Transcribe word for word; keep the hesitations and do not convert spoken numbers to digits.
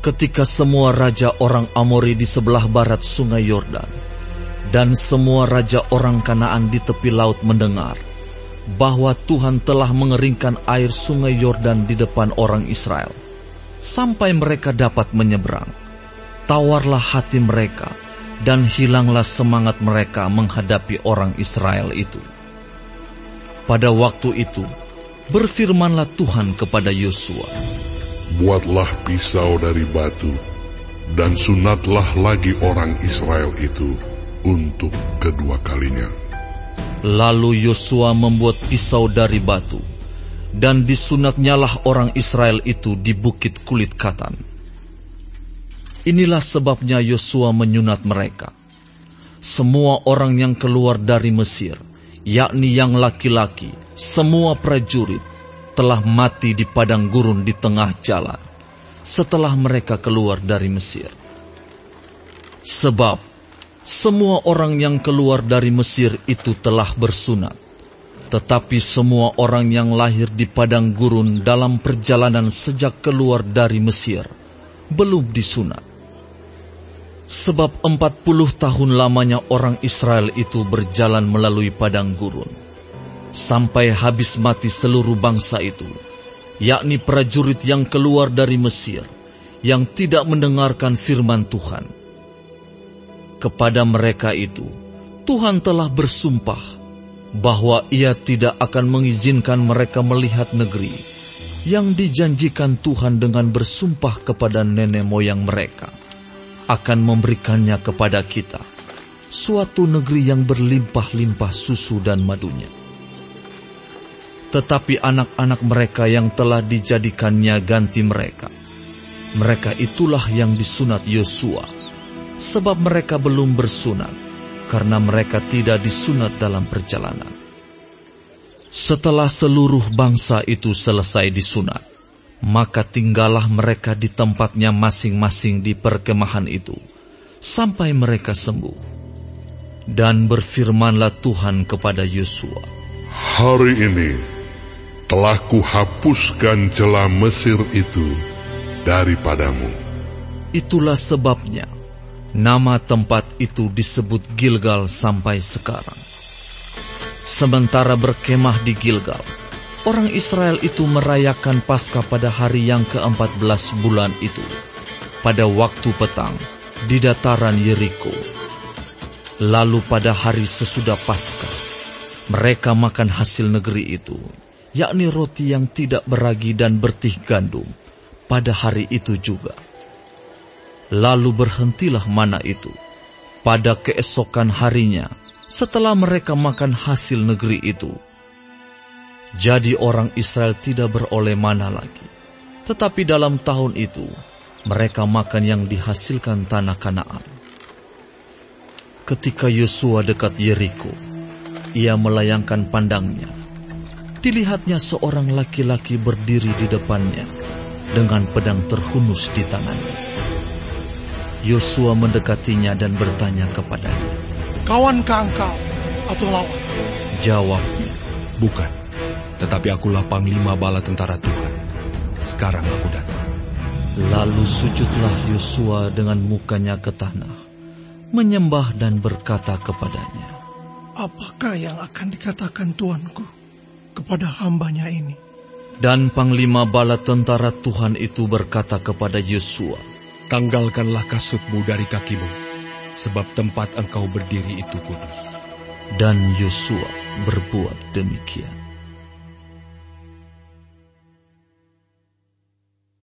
Ketika semua raja orang Amori di sebelah barat sungai Yordan dan semua raja orang Kanaan di tepi laut mendengar bahwa Tuhan telah mengeringkan air sungai Yordan di depan orang Israel, sampai mereka dapat menyeberang, tawarlah hati mereka dan hilanglah semangat mereka menghadapi orang Israel itu. Pada waktu itu, berfirmanlah Tuhan kepada Yosua, buatlah pisau dari batu, dan sunatlah lagi orang Israel itu untuk kedua kalinya. Lalu Yosua membuat pisau dari batu, dan disunatnyalah orang Israel itu di bukit kulit katan. Inilah sebabnya Yosua menyunat mereka. Semua orang yang keluar dari Mesir, yakni yang laki-laki, semua prajurit, telah mati di padang gurun di tengah jalan setelah mereka keluar dari Mesir. Sebab semua orang yang keluar dari Mesir itu telah bersunat, tetapi semua orang yang lahir di padang gurun dalam perjalanan sejak keluar dari Mesir belum disunat. Sebab empat puluh tahun lamanya orang Israel itu berjalan melalui padang gurun, sampai habis mati seluruh bangsa itu, yakni prajurit yang keluar dari Mesir, yang tidak mendengarkan firman Tuhan. Kepada mereka itu, Tuhan telah bersumpah bahwa Ia tidak akan mengizinkan mereka melihat negeri yang dijanjikan Tuhan dengan bersumpah kepada nenek moyang mereka, akan memberikannya kepada kita, suatu negeri yang berlimpah-limpah susu dan madunya. Tetapi anak-anak mereka yang telah dijadikannya ganti mereka, mereka itulah yang disunat Yosua, sebab mereka belum bersunat, karena mereka tidak disunat dalam perjalanan. Setelah seluruh bangsa itu selesai disunat, maka tinggallah mereka di tempatnya masing-masing di perkemahan itu, sampai mereka sembuh. Dan berfirmanlah Tuhan kepada Yosua, hari ini telah kuhapuskan celah Mesir itu daripadamu. Itulah sebabnya nama tempat itu disebut Gilgal sampai sekarang. Sementara berkemah di Gilgal, orang Israel itu merayakan Paskah pada hari yang keempat belas bulan itu, pada waktu petang, di dataran Yeriko. Lalu pada hari sesudah Paskah, mereka makan hasil negeri itu, yakni roti yang tidak beragi dan bertih gandum, pada hari itu juga. Lalu berhentilah mana itu pada keesokan harinya setelah mereka makan hasil negeri itu. Jadi orang Israel tidak beroleh mana lagi, tetapi dalam tahun itu mereka makan yang dihasilkan tanah Kanaan. Ketika Yosua dekat Yeriko, ia melayangkan pandangnya. Dilihatnya seorang laki-laki berdiri di depannya dengan pedang terhunus di tangannya. Yosua mendekatinya dan bertanya kepadanya, kawankah engkau atau lawan? Jawabnya, bukan, tetapi akulah panglima bala tentara Tuhan. Sekarang aku datang. Lalu sujudlah Yosua dengan mukanya ke tanah, menyembah dan berkata kepadanya, apakah yang akan dikatakan Tuanku kepada hambanya ini? Dan panglima bala tentara Tuhan itu berkata kepada Yosua, tanggalkanlah kasutmu dari kakimu, sebab tempat engkau berdiri itu kudus. Dan Yosua berbuat demikian.